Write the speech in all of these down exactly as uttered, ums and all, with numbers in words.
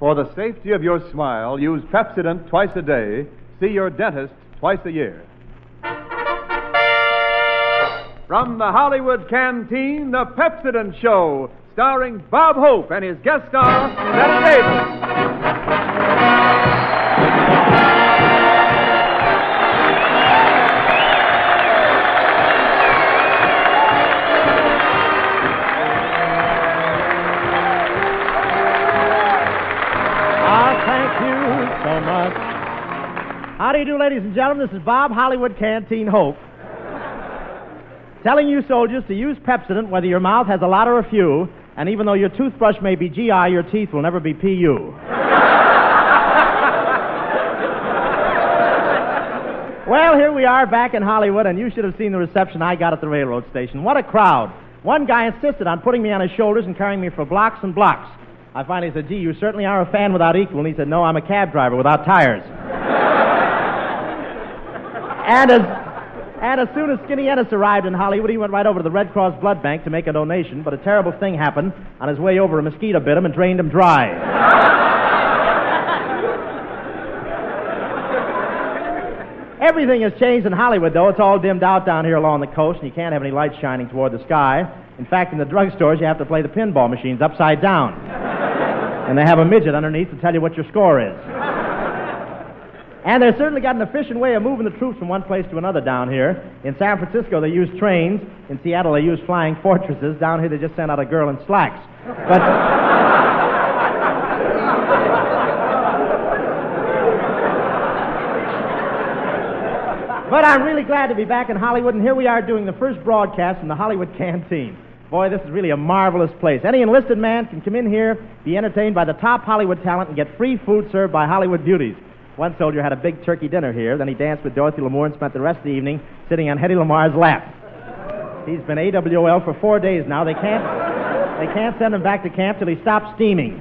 For the safety of your smile, use Pepsodent twice a day. See your dentist twice a year. From the Hollywood Canteen, the Pepsodent Show, starring Bob Hope and his guest star, Bette Davis. How do you do, ladies and gentlemen? This is Bob Hollywood Canteen Hope. Telling you soldiers to use Pepsodent whether your mouth has a lot or a few, and even though your toothbrush may be G I, your teeth will never be P U. Well, here we are back in Hollywood, and you should have seen the reception I got at the railroad station. What a crowd. One guy insisted on putting me on his shoulders and carrying me for blocks and blocks. I finally said, gee, you certainly are a fan without equal. And he said, no, I'm a cab driver without tires. and as and as soon as Skinny Ennis arrived in Hollywood, he went right over to the Red Cross Blood Bank to make a donation, but a terrible thing happened. On his way over, a mosquito bit him and drained him dry. Everything has changed in Hollywood, though. It's all dimmed out down here along the coast, and you can't have any lights shining toward the sky. In fact, in the drugstores, you have to play the pinball machines upside down. And they have a midget underneath to tell you what your score is. And they've certainly got an efficient way of moving the troops from one place to another down here. In San Francisco, they use trains. In Seattle, they use flying fortresses. Down here, they just sent out a girl in slacks. But... But I'm really glad to be back in Hollywood, and here we are doing the first broadcast from the Hollywood Canteen. Boy, this is really a marvelous place. Any enlisted man can come in here, be entertained by the top Hollywood talent, and get free food served by Hollywood beauties. One soldier had a big turkey dinner here, then he danced with Dorothy Lamour and spent the rest of the evening sitting on Hedy Lamar's lap. He's been A W O L for four days now. They can't, they can't send him back to camp till he stops steaming.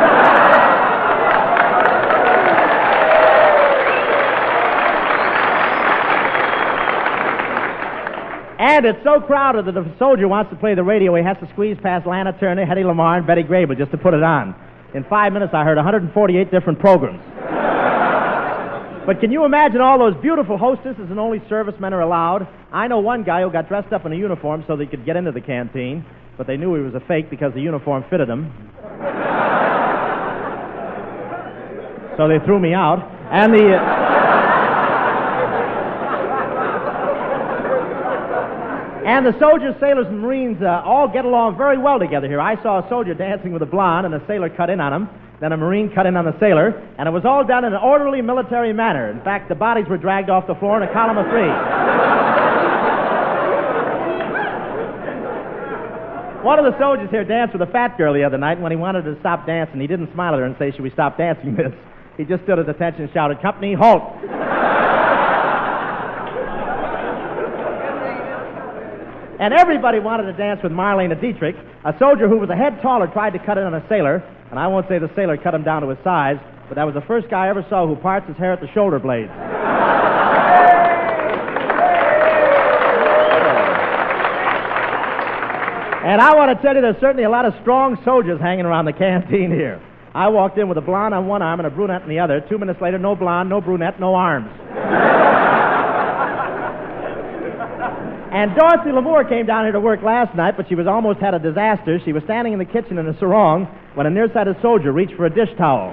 And it's so crowded that if a soldier wants to play the radio, he has to squeeze past Lana Turner, Hedy Lamarr, and Betty Grable just to put it on. In five minutes, I heard one hundred forty-eight different programs. But can you imagine all those beautiful hostesses and only servicemen are allowed? I know one guy who got dressed up in a uniform so that he could get into the canteen, but they knew he was a fake because the uniform fitted him. So they threw me out. And the... Uh, And the soldiers, sailors, and Marines uh, all get along very well together here. I saw a soldier dancing with a blonde, and a sailor cut in on him. Then a Marine cut in on the sailor, and it was all done in an orderly military manner. In fact, the bodies were dragged off the floor in a column of three. One of the soldiers here danced with a fat girl the other night, and when he wanted her to stop dancing, he didn't smile at her and say, should we stop dancing, miss? He just stood at attention and shouted, company, halt! And everybody wanted to dance with Marlene Dietrich. A soldier who was a head taller tried to cut in on a sailor, and I won't say the sailor cut him down to his size, but that was the first guy I ever saw who parts his hair at the shoulder blades. And I want to tell you, there's certainly a lot of strong soldiers hanging around the canteen here. I walked in with a blonde on one arm and a brunette on the other. Two minutes later, no blonde, no brunette, no arms. And Dorothy Lamour came down here to work last night, but she was almost had a disaster. She was standing in the kitchen in a sarong when a nearsighted soldier reached for a dish towel.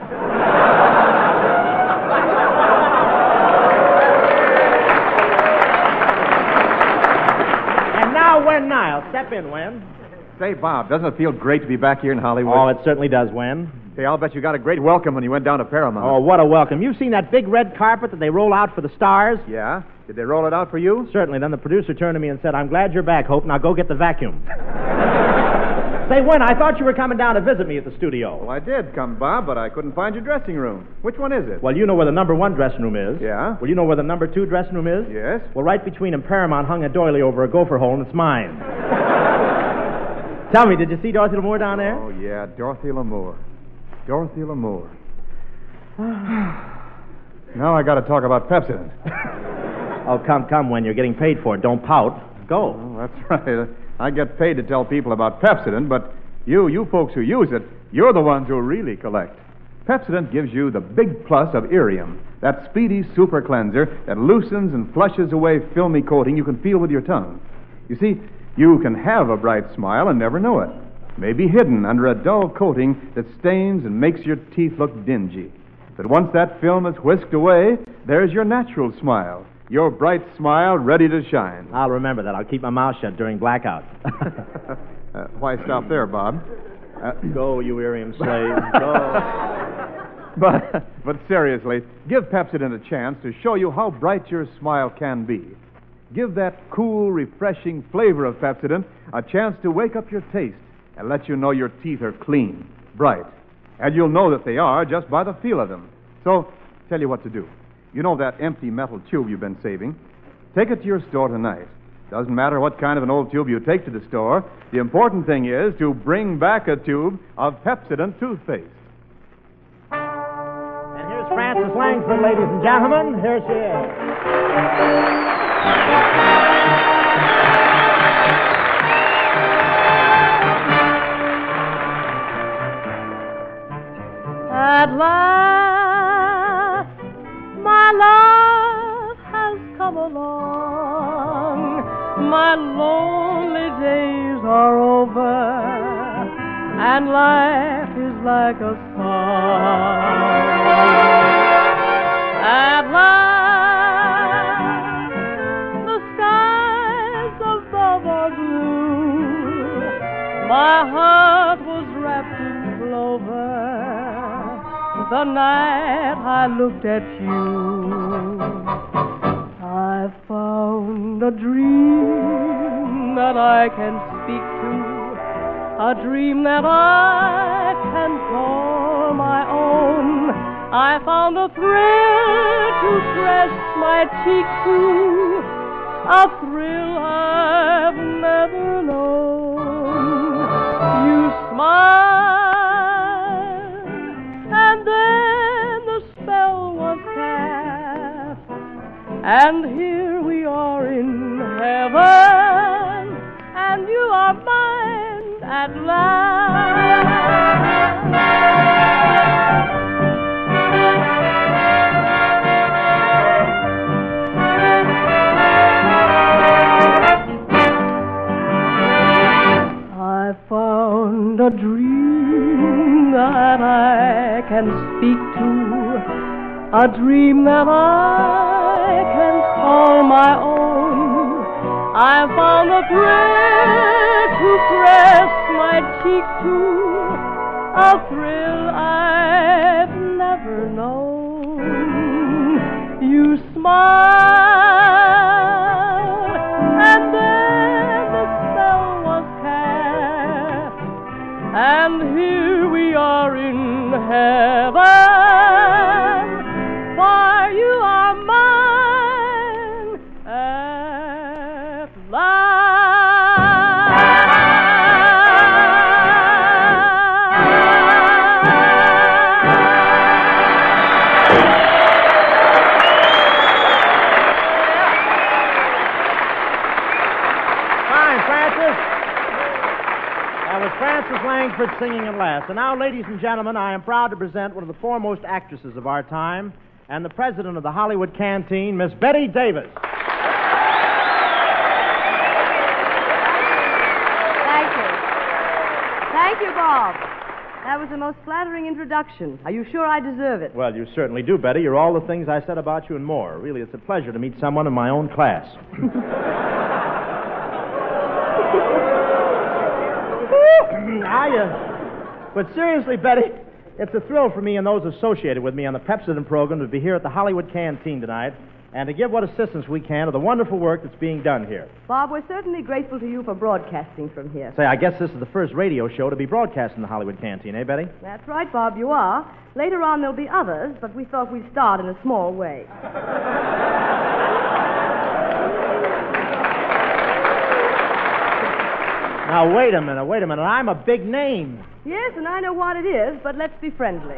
And now, Wen Niles. Step in, Wen. Say, Bob, doesn't it feel great to be back here in Hollywood? Oh, it certainly does, Wen. Hey, I'll bet you got a great welcome when you went down to Paramount. Oh, what a welcome. You've seen that big red carpet that they roll out for the stars? Yeah? Did they roll it out for you? Certainly. Then the producer turned to me and said, I'm glad you're back, Hope. Now go get the vacuum. Say, Wen, I thought you were coming down to visit me at the studio. Well, I did come, Bob, but I couldn't find your dressing room. Which one is it? Well, you know where the number one dressing room is. Yeah? Well, you know where the number two dressing room is? Yes. Well, right between them, Paramount hung a doily over a gopher hole, and it's mine. Tell me, did you see Dorothy Lamour down there? Oh, yeah, Dorothy Lamour. Dorothy Lamour. Now I got to talk about Pepsodent. Oh, come, come, Wen. You're getting paid for it. Don't pout. Go. Oh, that's right. I get paid to tell people about Pepsodent, but you, you folks who use it, you're the ones who really collect. Pepsodent gives you the big plus of Irium, that speedy super cleanser that loosens and flushes away filmy coating you can feel with your tongue. You see, you can have a bright smile and never know it. Maybe hidden under a dull coating that stains and makes your teeth look dingy. But once that film is whisked away, there's your natural smile, your bright smile ready to shine. I'll remember that. I'll keep my mouth shut during blackouts. uh, why stop there, Bob? Uh, go, you Irium slave, go. But, but seriously, give Pepsodent a chance to show you how bright your smile can be. Give that cool, refreshing flavor of Pepsodent a chance to wake up your taste and let you know your teeth are clean, bright. And you'll know that they are just by the feel of them. So, tell you what to do. You know that empty metal tube you've been saving? Take it to your store tonight. Doesn't matter what kind of an old tube you take to the store. The important thing is to bring back a tube of Pepsodent toothpaste. And here's Frances Langford, ladies and gentlemen. Here she is. At last, my love has come along. My lonely days are over, and life is like a song. At last, the skies above are blue. My heart was wrapped in clover the night I looked at you. I found a dream that I can speak to, a dream that I can call my own. I found a thrill to press my cheek to, a thrill I've never known. You smiled, and then the spell was cast, and here we are in heaven, and you are mine at last. I found a dream that I can speak to, a dream that I can call my own. I found a thrill to press my cheek to, a thrill I've never known. You smiled, and then the spell was cast, and here we are in heaven, for you are mine at last. Fine, Frances. That was Frances Langford singing at last. And now, ladies and gentlemen, I am proud to present one of the foremost actresses of our time and the president of the Hollywood Canteen, Miss Bette Davis. Thank you. Thank you, Bob. That was the most flattering introduction. Are you sure I deserve it? Well, you certainly do, Betty. You're all the things I said about you and more. Really, it's a pleasure to meet someone in my own class. I, uh, but seriously, Betty, it's a thrill for me and those associated with me on the Pepsodent program to be here at the Hollywood Canteen tonight and to give what assistance we can to the wonderful work that's being done here. Bob, we're certainly grateful to you for broadcasting from here. Say, I guess this is the first radio show to be broadcast in the Hollywood Canteen, eh, Betty? That's right, Bob, you are. Later on, there'll be others, but we thought we'd start in a small way. Now, wait a minute, wait a minute. I'm a big name. Yes, and I know what it is, but let's be friendly.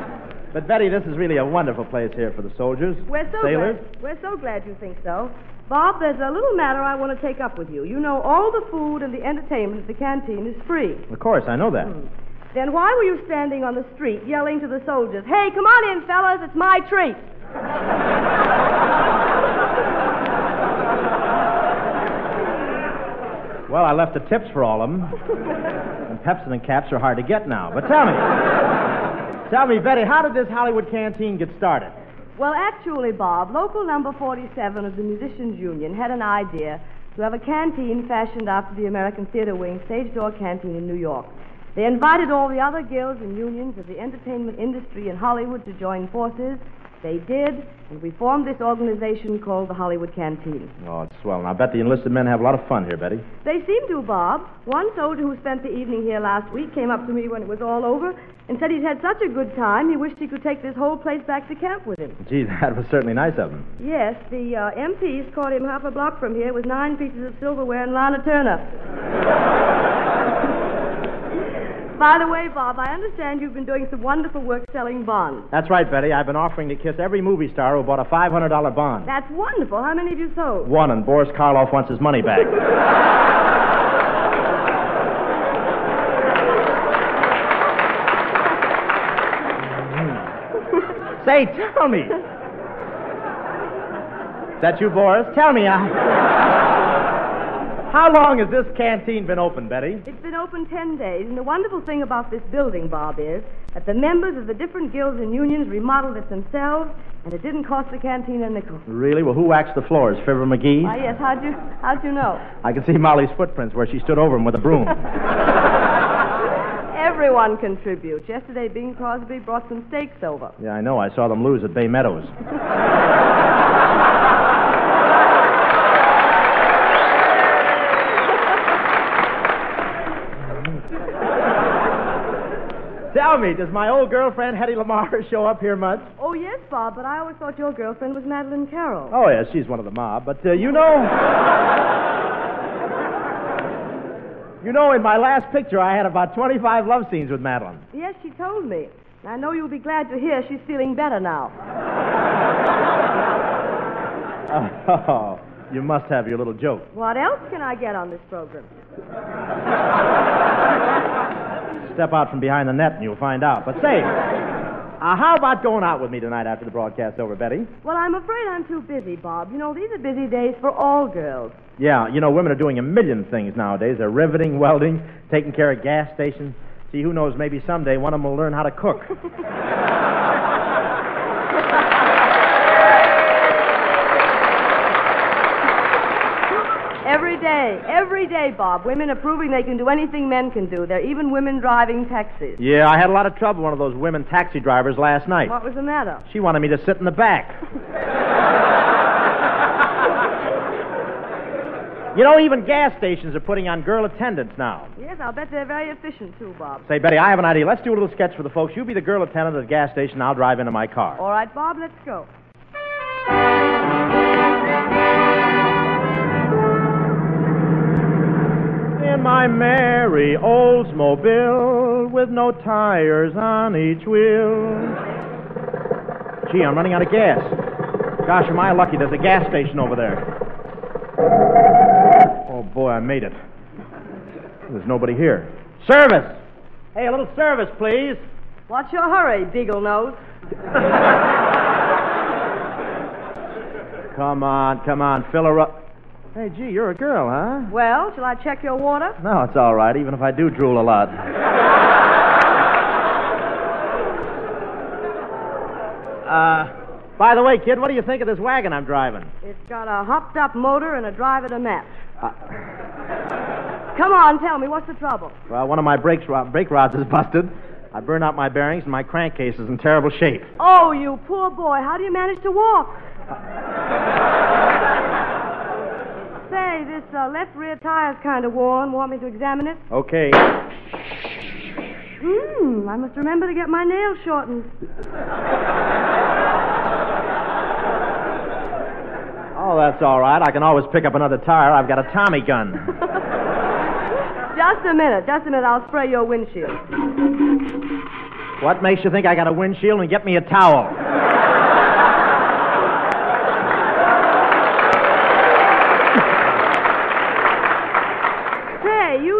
But, Betty, this is really a wonderful place here for the soldiers, We're so sailors. glad. We're so glad you think so. Bob, there's a little matter I want to take up with you. You know all the food and the entertainment at the canteen is free. Of course, I know that. Hmm. Then why were you standing on the street yelling to the soldiers, "Hey, come on in, fellas, it's my treat"? Well, I left the tips for all of them. And Pepsodent caps are hard to get now. But tell me, tell me, Betty, how did this Hollywood canteen get started? Well, actually, Bob, local number forty-seven of the Musicians Union had an idea to have a canteen fashioned after the American Theater Wing Stage Door Canteen in New York. They invited all the other guilds and unions of the entertainment industry in Hollywood to join forces. They did, and we formed this organization called the Hollywood Canteen. Oh, it's swell. And I bet the enlisted men have a lot of fun here, Betty. They seem to, Bob. One soldier who spent the evening here last week came up to me when it was all over and said he'd had such a good time he wished he could take this whole place back to camp with him. Gee, that was certainly nice of him. Yes, the uh, M Ps caught him half a block from here with nine pieces of silverware and Lana Turner. By the way, Bob, I understand you've been doing some wonderful work selling bonds. That's right, Betty. I've been offering to kiss every movie star who bought a five hundred dollars bond. That's wonderful. How many have you sold? One, and Boris Karloff wants his money back. Say, tell me. Is that you, Boris? Tell me, I... How long has this canteen been open, Betty? It's been open ten days, and the wonderful thing about this building, Bob, is that the members of the different guilds and unions remodeled it themselves, and it didn't cost the canteen a nickel. Really? Well, who waxed the floors? Fibber McGee? Ah, yes. How'd you, how'd you know? I can see Molly's footprints where she stood over him with a broom. Everyone contributes. Yesterday, Bing Crosby brought some steaks over. Yeah, I know. I saw them lose at Bay Meadows. Tell me, does my old girlfriend, Hetty Lamar, show up here much? Oh, yes, Bob, but I always thought your girlfriend was Madeline Carroll. Oh, yes, she's one of the mob. But, uh, you know... you know, in my last picture, I had about twenty-five love scenes with Madeline. Yes, she told me. I know you'll be glad to hear she's feeling better now. Oh, you must have your little joke. What else can I get on this program? Step out from behind the net and you'll find out. But say, uh, how about going out with me tonight after the broadcast's over, Betty? Well, I'm afraid I'm too busy, Bob. You know, these are busy days for all girls. Yeah, you know, women are doing a million things nowadays. They're riveting, welding, taking care of gas stations. See, who knows, maybe someday one of them will learn how to cook. Every day, every day, Bob, women are proving they can do anything men can do. They're even women driving taxis. Yeah, I had a lot of trouble with one of those women taxi drivers last night. What was the matter? She wanted me to sit in the back. You know, even gas stations are putting on girl attendants now. Yes, I'll bet they're very efficient, too, Bob. Say, Betty, I have an idea. Let's do a little sketch for the folks. You be the girl attendant at the gas station, and I'll drive into my car. All right, Bob, let's go. In my merry Oldsmobile with no tires on each wheel. Gee, I'm running out of gas. Gosh, am I lucky. There's a gas station over there. Oh, boy, I made it. There's nobody here. Service! Hey, a little service, please. What's your hurry, Beagle Nose? Come on, come on, fill her up. Hey, gee, you're a girl, huh? Well, shall I check your water? No, it's all right, even if I do drool a lot. uh, by the way, kid, what do you think of this wagon I'm driving? It's got a hopped-up motor and a driver to match. Uh, Come on, tell me, what's the trouble? Well, one of my brakes ro- brake rods is busted. I burned out my bearings, and my crankcase is in terrible shape. Oh, you poor boy. How do you manage to walk? Say, this uh, left rear tire's kind of worn. Want me to examine it? Okay. Hmm, I must remember to get my nails shortened. Oh, that's all right. I can always pick up another tire. I've got a Tommy gun. Just a minute. Just a minute. I'll spray your windshield. What makes you think I got a windshield? And get me a towel.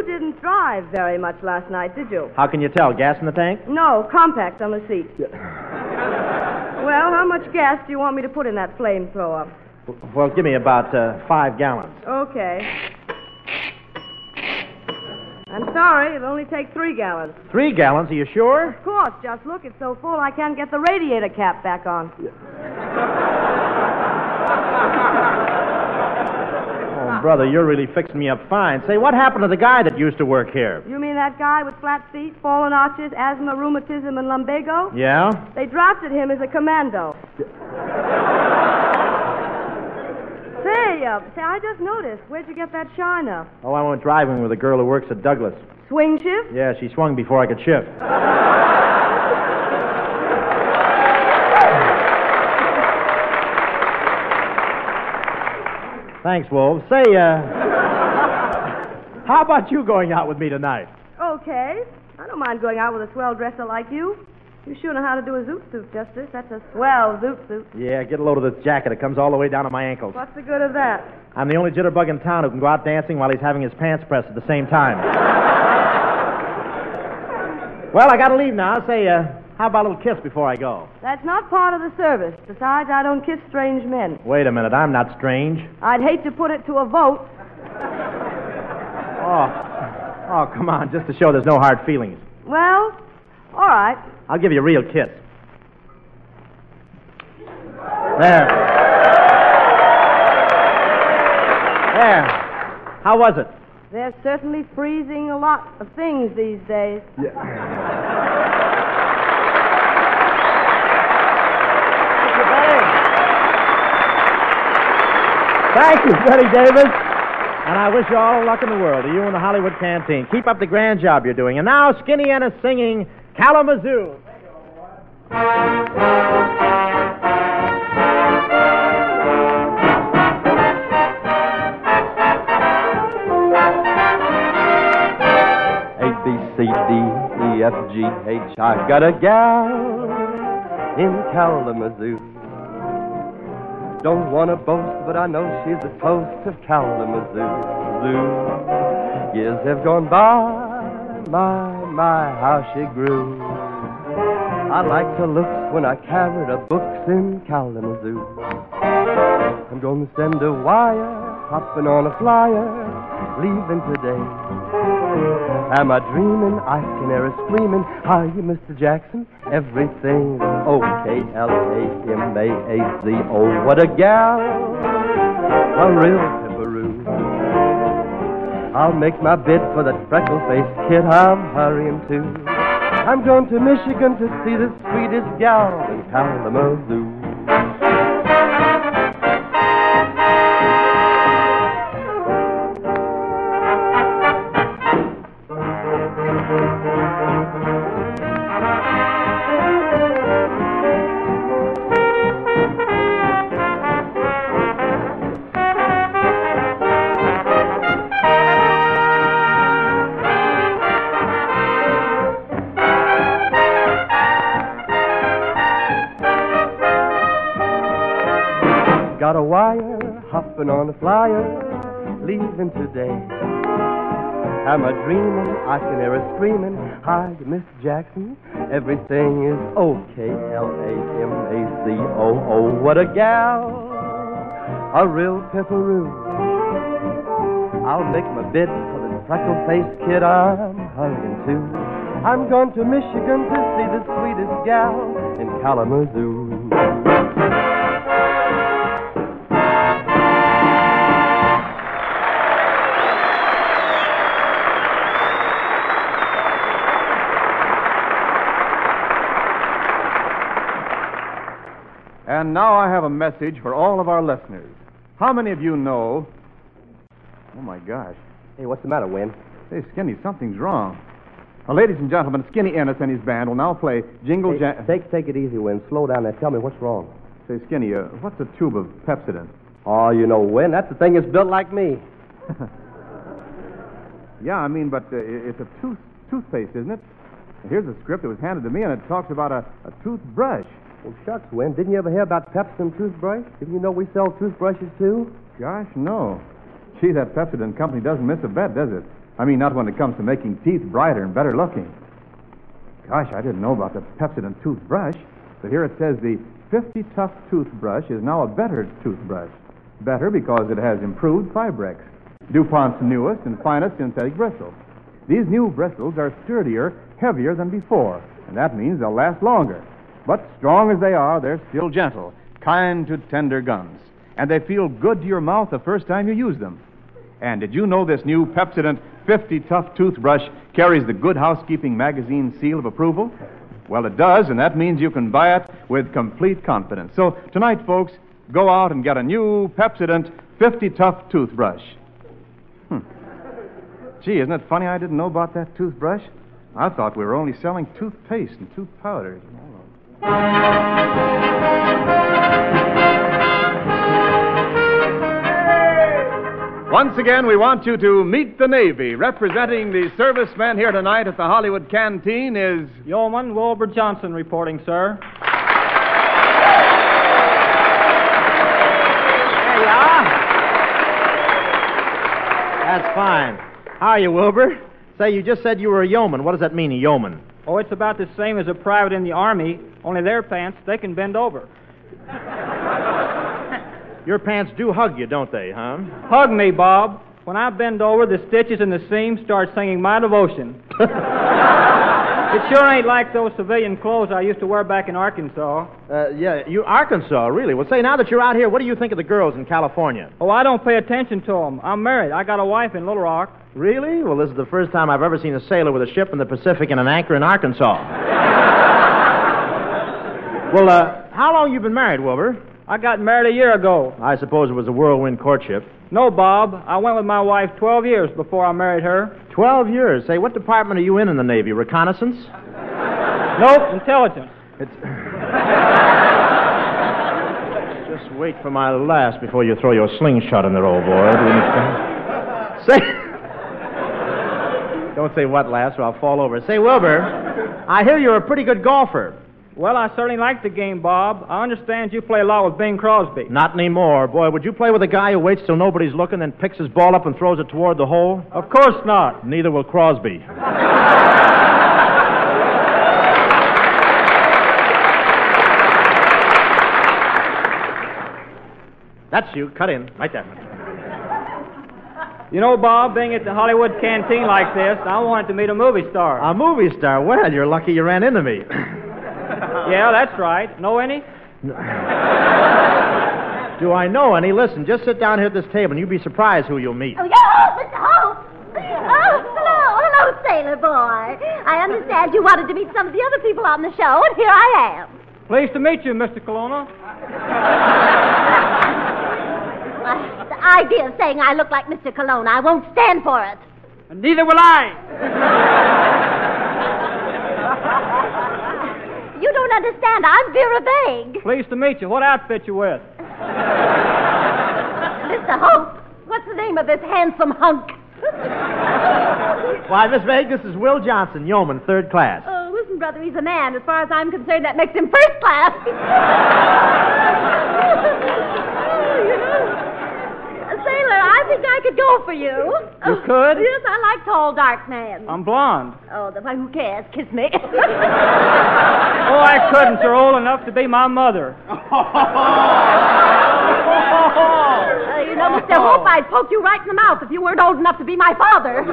You didn't drive very much last night, did you? How can you tell? Gas in the tank? No, compact on the seat. Well, how much gas do you want me to put in that flamethrower? Well, give me about uh, five gallons. Okay. I'm sorry, it'll only take three gallons. Three gallons? Are you sure? Of course, just look, it's so full I can't get the radiator cap back on. Oh, brother, you're really fixing me up fine. Say, what happened to the guy that used to work here? You mean that guy with flat feet, fallen arches, asthma, rheumatism, and lumbago? Yeah? They drafted him as a commando. Say, uh, say, I just noticed. Where'd you get that shiner? Oh, I went driving with a girl who works at Douglas. Swing shift? Yeah, she swung before I could shift. Thanks, Wolf. Say, uh, how about you going out with me tonight? Okay. I don't mind going out with a swell dresser like you. You sure know how to do a zoot suit, Justice. That's a swell zoot suit. Yeah, get a load of this jacket. It comes all the way down to my ankles. What's the good of that? I'm the only jitterbug in town who can go out dancing while he's having his pants pressed at the same time. Well, I gotta leave now. Say, uh, how about a little kiss before I go? That's not part of the service. Besides, I don't kiss strange men. Wait a minute, I'm not strange. I'd hate to put it to a vote. Oh, oh, come on, just to show there's no hard feelings. Well, all right. I'll give you a real kiss. There. There. How was it? They're certainly freezing a lot of things these days. Yeah. Thank you, Betty Davis. And I wish you all the luck in the world, to you and the Hollywood Canteen. Keep up the grand job you're doing. And now, Skinny Ennis singing Kalamazoo. A, B, C, D, E, F, G, H. I've got a gal in Kalamazoo. Don't want to boast, but I know she's the toast of Kalamazoo. Zoo. Years have gone by, my, my, how she grew. I liked her looks when I carried her books in Kalamazoo. I'm going to send a wire, hopping on a flyer, leaving today. Am I dreaming? I can hear her screaming. How you, Mister Jackson? Everything's okay. L A M A A Z O. What a gal, a real pipperoo. I'll make my bid for that freckle-faced kid I'm hurrying to. I'm going to Michigan to see the sweetest gal in Kalamazoo. Got a wire, hopping on a flyer, leaving today. Am I dreaming? I can hear her screaming. Hi, Miss Jackson. Everything is okay. L A M A C O O. What a gal, a real pipperoo. I'll make my bid for the freckle-faced kid I'm hurrying to. I'm going to Michigan to see the sweetest gal in Kalamazoo. And now I have a message for all of our listeners. How many of you know... Oh, my gosh. Hey, what's the matter, Win? Hey, Skinny, something's wrong. Now, ladies and gentlemen, Skinny Ennis and his band will now play Jingle Hey, Jam... take, take it easy, Win. Slow down there. Tell me what's wrong. Say, Skinny, uh, what's a tube of Pepsodent? Oh, you know, Win, that's the thing that's built like me. Yeah, I mean, but uh, it's a tooth toothpaste, isn't it? Here's a script that was handed to me, and it talks about a, a toothbrush. Well, shucks, Win. Didn't you ever hear about Pepsodent toothbrush? Didn't you know we sell toothbrushes, too? Gosh, no. Gee, that Pepsodent company doesn't miss a bet, does it? I mean, not when it comes to making teeth brighter and better looking. Gosh, I didn't know about the Pepsodent toothbrush. But here it says the fifty Tough toothbrush is now a better toothbrush. Better because it has improved Fibrex, DuPont's newest and finest synthetic bristles. These new bristles are sturdier, heavier than before, and that means they'll last longer. But strong as they are, they're still gentle, kind to tender gums. And they feel good to your mouth the first time you use them. And did you know this new Pepsodent fifty Tough toothbrush carries the Good Housekeeping magazine seal of approval? Well, it does, and that means you can buy it with complete confidence. So tonight, folks, go out and get a new Pepsodent fifty Tough toothbrush. Hmm. Gee, isn't it funny I didn't know about that toothbrush? I thought we were only selling toothpaste and tooth powders. Once again, we want you to meet the Navy. Representing the servicemen here tonight at the Hollywood Canteen is... Yeoman Wilbur Johnson reporting, sir. There you are. That's fine. How are you, Wilbur? Say, you just said you were a yeoman. What does that mean, a yeoman? Oh, it's about the same as a private in the Army, only their pants, they can bend over. Your pants do hug you, don't they, huh? Hug me, Bob. When I bend over, the stitches in the seam start singing my devotion. It sure ain't like those civilian clothes I used to wear back in Arkansas. Uh, yeah, you Arkansas, really? Well, say, now that you're out here, what do you think of the girls in California? Oh, I don't pay attention to them. I'm married. I got a wife in Little Rock. Really? Well, this is the first time I've ever seen a sailor with a ship in the Pacific and an anchor in Arkansas. Well, uh, how long you been married, Wilbur? I got married a year ago. I suppose it was a whirlwind courtship. No, Bob. I went with my wife twelve years before I married her. Twelve years? Say, what department are you in in the Navy? Reconnaissance? Nope, intelligence. It's... Just wait for my last before you throw your slingshot in there, old boy. Say... Don't say what last or I'll fall over. Say, Wilbur, I hear you're a pretty good golfer. Well, I certainly like the game, Bob. I understand you play a lot with Bing Crosby. Not anymore. Boy, would you play with a guy who waits till nobody's looking, then picks his ball up and throws it toward the hole? Of course not. Neither will Crosby. That's you. Cut in. Right there. You know, Bob, being at the Hollywood Canteen like this, I wanted to meet a movie star. A movie star? Well, you're lucky you ran into me. Yeah, that's right. Know any? Do I know any? Listen, just sit down here at this table and you'll be surprised who you'll meet. Oh, yeah, Mister Hope. Oh, hello. Hello, sailor boy. I understand you wanted to meet some of the other people on the show, and here I am. Pleased to meet you, Mister Colonna. Uh, the idea of saying I look like Mister Colonna, I won't stand for it. And neither will I. You don't understand. I'm Vera Vague. Pleased to meet you. What outfit you with? Mister Hope, what's the name of this handsome hunk? Why, Miss Vague, this is Will Johnson, yeoman, third class. Oh, listen, brother, he's a man. As far as I'm concerned, that makes him first class. Oh, you know. Sailor, I think I could go for you. You oh, could? Yes, I like tall, dark men. I'm blonde. Oh, the, well, who cares? Kiss me. Oh, I couldn't. You're old enough to be my mother. Uh, you know, Mister Hope, I'd poke you right in the mouth if you weren't old enough to be my father.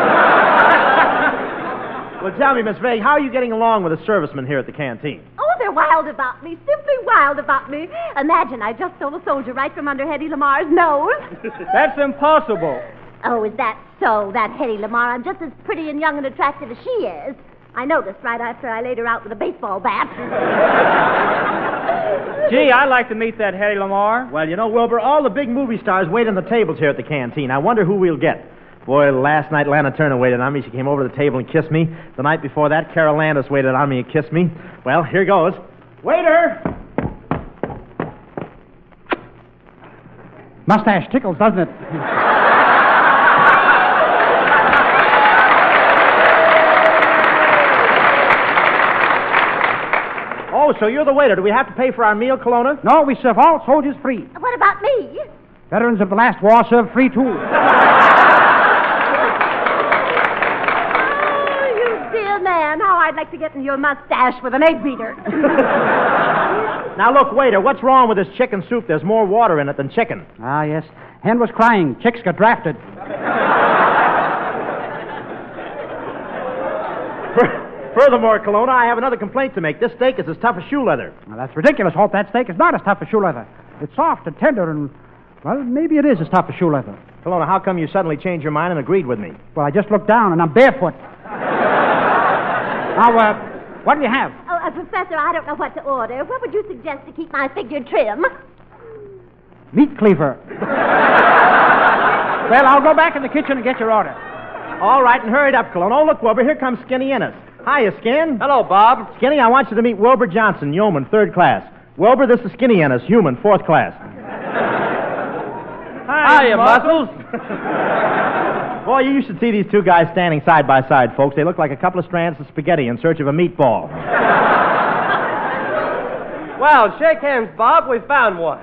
Well, tell me, Miss Vague, how are you getting along with the servicemen here at the canteen? Oh, they're wild about me, simply wild about me. Imagine I just stole a soldier right from under Hetty Lamar's nose. That's impossible. Oh, is that so? That Hetty Lamar, I'm just as pretty and young and attractive as she is. I noticed right after I laid her out with a baseball bat. Gee, I'd like to meet that Hetty Lamar. Well, you know, Wilbur, all the big movie stars wait on the tables here at the canteen. I wonder who we'll get. Boy, last night Lana Turner waited on me. She came over to the table and kissed me. The night before that, Carol Landis waited on me and kissed me. Well, here goes. Waiter! Mustache tickles, doesn't it? Oh, so you're the waiter. Do we have to pay for our meal, Colonna? No, we serve all soldiers free. What about me? Veterans of the last war serve free, too. I'd like to get in your mustache with an egg beater. Now, look, waiter, what's wrong with this chicken soup? There's more water in it than chicken. Ah, yes. Hen was crying. Chicks got drafted. Furthermore, Kelowna, I have another complaint to make. This steak is as tough as shoe leather. Now, that's ridiculous, Hope. That steak is not as tough as shoe leather. It's soft and tender and, well, maybe it is as tough as shoe leather. Kelowna, how come you suddenly changed your mind and agreed with me? Well, I just looked down and I'm barefoot. Now, uh, what do you have? Oh, uh, Professor, I don't know what to order. What would you suggest to keep my figure trim? Meat cleaver. Well, I'll go back in the kitchen and get your order. All right, and hurry it up, Kelowna. Oh, look, Wilbur, here comes Skinny Ennis. Hiya, Skin. Hello, Bob. Skinny, I want you to meet Wilbur Johnson, yeoman, third class. Wilbur, this is Skinny Ennis, human, fourth class. Hiya, Muscles. Boy, you should see these two guys standing side by side, folks. They look like a couple of strands of spaghetti in search of a meatball. Well, shake hands, Bob. We found one.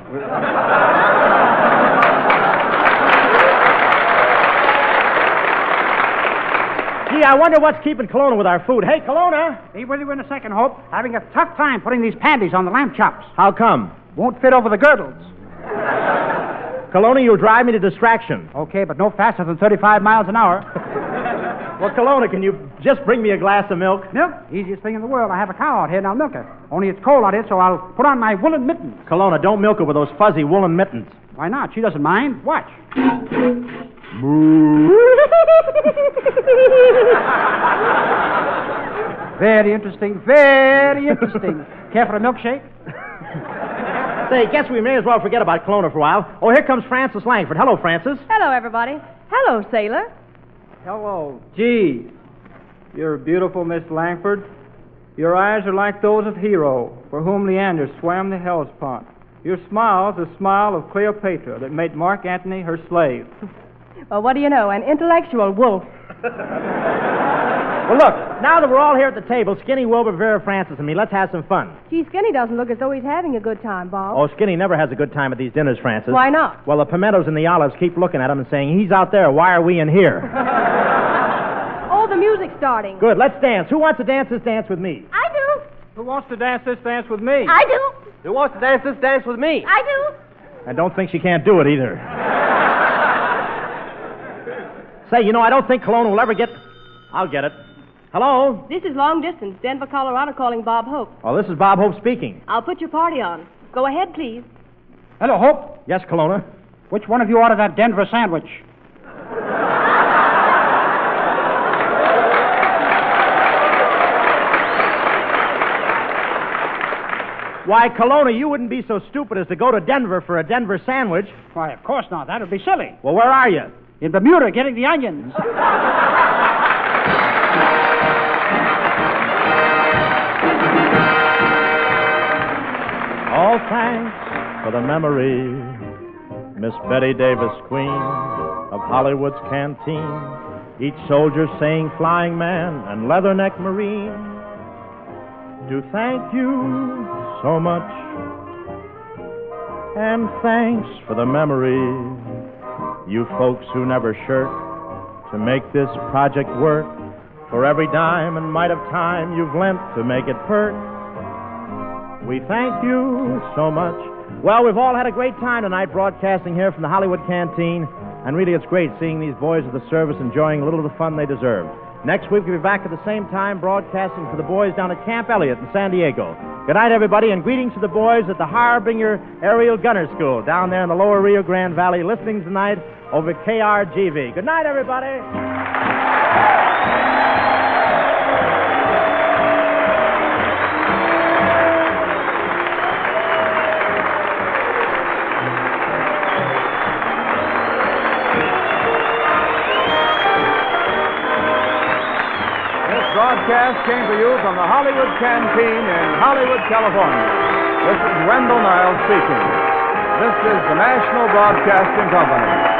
Gee, I wonder what's keeping Kelowna with our food. Hey, Kelowna! Be with you in a second, Hope. Having a tough time putting these panties on the lamb chops. How come? Won't fit over the girdles. Kelowna, you'll drive me to distraction. Okay, but no faster than thirty-five miles an hour. Well, Kelowna, can you just bring me a glass of milk? Milk? Easiest thing in the world. I have a cow out here and I'll milk her. Only it's cold out here, so I'll put on my woolen mittens. Kelowna, don't milk her with those fuzzy woolen mittens. Why not? She doesn't mind. Watch. Very interesting. Very interesting. Care for a milkshake? Say, guess we may as well forget about Kelowna for a while. Oh, here comes Frances Langford. Hello, Frances. Hello, everybody. Hello, Sailor. Hello. Gee, you're beautiful, Miss Langford. Your eyes are like those of Hero, for whom Leander swam the Hellespont. Your smile is the smile of Cleopatra that made Mark Antony her slave. Well, what do you know? An intellectual wolf. Well, look, now that we're all here at the table, Skinny, Wilbur, Vera, Francis, and me, let's have some fun. Gee, Skinny doesn't look as though he's having a good time, Bob. Oh, Skinny never has a good time at these dinners, Francis. Why not? Well, the pimentos and the olives keep looking at him and saying, he's out there, why are we in here? Oh, the music's starting. Good, let's dance. Who wants to dance this dance with me? I do. Who wants to dance this dance with me? I do. Who wants to dance this dance with me? I do. I don't think she can't do it either. Say, you know, I don't think Kelowna will ever get... I'll get it. Hello? This is long distance, Denver, Colorado, calling Bob Hope. Oh, this is Bob Hope speaking. I'll put your party on. Go ahead, please. Hello, Hope. Yes, Kelowna? Which one of you ordered that Denver sandwich? Why, Kelowna, you wouldn't be so stupid as to go to Denver for a Denver sandwich. Why, of course not. That would be silly. Well, where are you? In Bermuda, getting the onions. All thanks for the memory, Miss Betty Davis, Queen of Hollywood's canteen. Each soldier saying Flying Man and Leatherneck Marine. Do thank you so much, and thanks for the memory, you folks who never shirk to make this project work. For every dime and mite of time you've lent to make it perk, we thank you so much. Well, we've all had a great time tonight broadcasting here from the Hollywood Canteen, and really it's great seeing these boys of the service enjoying a little of the fun they deserve. Next week we'll be back at the same time broadcasting for the boys down at Camp Elliott in San Diego. Good night, everybody, and greetings to the boys at the Harbinger Aerial Gunner School down there in the lower Rio Grande Valley, listening tonight over K R G V. Good night, everybody. Broadcast came to you from the Hollywood Canteen in Hollywood, California. This is Wendell Niles speaking. This is the National Broadcasting Company.